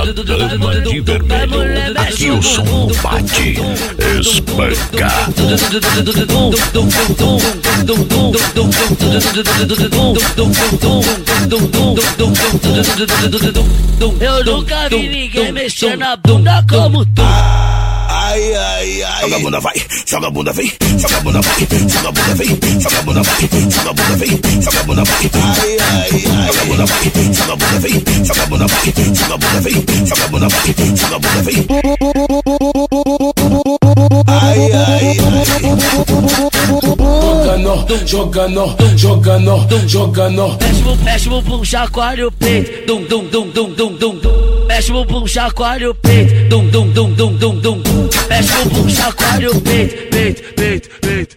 dama de vermelho, aqui o som bate, espanca. Eu nunca vi ninguém mexer na bunda como tu. Ai, ai, ai. Joga a bunda, vai, joga a bunda, vem, joga a bunda, vai, joga a bunda, vem, joga a bunda, vai, joga a bunda, vem, joga a bunda, vai. Ai, ai, ai. Joga a bunda, vai, joga a bunda, vem, joga a bunda, vai, joga a bunda, vem, joga a bunda, vai, joga a bunda, vem. Ai, ai, ai. Jogando, jogando, jogando. Mexe o bumbum, chacoalha o peito. Dum, dum, dum, dum, dum, dum, dum. Mexe o bumbum, chacoalha o peito. Dum, dum, dum, dum, dum, dum. Mexe o bumbum, chacoalha o peito, peito, peito, peito.